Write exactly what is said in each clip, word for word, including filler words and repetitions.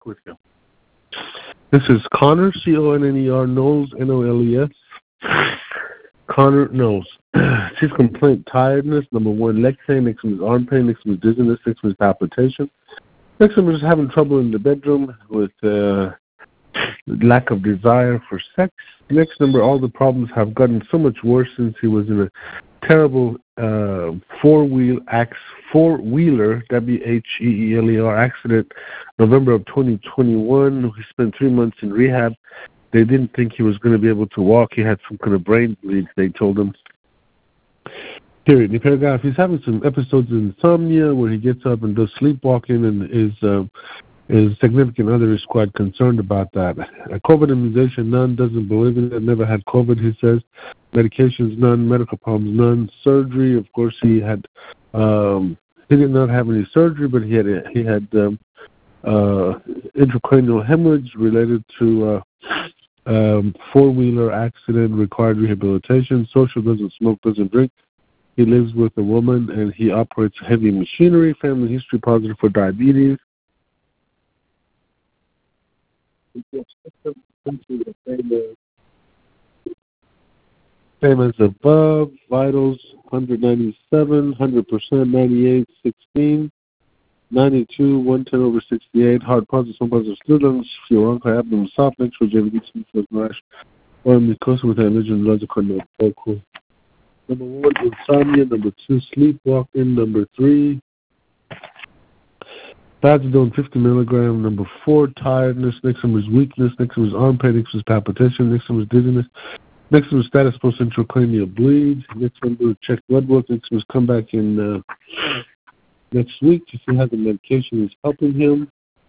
with you. This is Connor, C O N N E R, Knowles, N O L E S. Connor Knowles. Chief complaint, tiredness, number one, leg pain, next one is arm pain, next one is dizziness, next one is palpitation. Next one is having trouble in the bedroom with uh, lack of desire for sex. Next number, all the problems have gotten so much worse since he was in a terrible uh, four-wheel ax, four-wheeler, W H E E L E R, accident, November of twenty twenty-one. He spent three months in rehab. They didn't think he was going to be able to walk. He had some kind of brain bleed, they told him. Period. In paragraph, he's having some episodes of insomnia where he gets up and does sleepwalking, and his, uh, his significant other is quite concerned about that. A COVID immunization, none, doesn't believe in it, never had COVID, he says. Medications, none. Medical problems, none. Surgery, of course, he had, um, he did not have any surgery, but he had, he had um, uh, intracranial hemorrhage related to uh, um, four-wheeler accident, required rehabilitation. Social, doesn't smoke, doesn't drink. He lives with a woman, and he operates heavy machinery. Family history positive for diabetes. Same as above. Vitals, one ninety-seven, one hundred percent, ninety-eight, sixteen, ninety-two, one ten over sixty-eight. Hard positive, some positive students. Fioronca, abdomen, soft, next for J V D, rash, or mucosa with allergen, logical, no focal. Number one, insomnia. Number two, sleepwalking. Number three, Fazodone fifty milligram. Number four, tiredness. Next one was weakness. Next one was arm pain. Next one was palpitation. Next one was dizziness. Next one was status post intracranial bleed. Next one was check blood work. Next one was come back in uh, next week to see how the medication is helping him.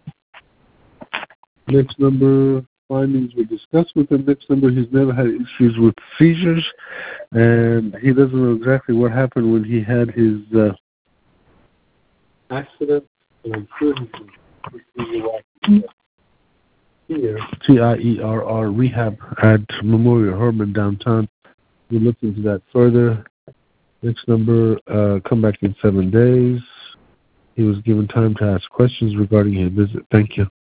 Next number, findings were discussed with him. Next number, he's never had issues with seizures, and he doesn't know exactly what happened when he had his uh, accident. And I'm sure he's here, T I E R R, rehab at Memorial Hermann downtown. We'll look into that further. Next number, uh, come back in seven days. He was given time to ask questions regarding his visit. Thank you.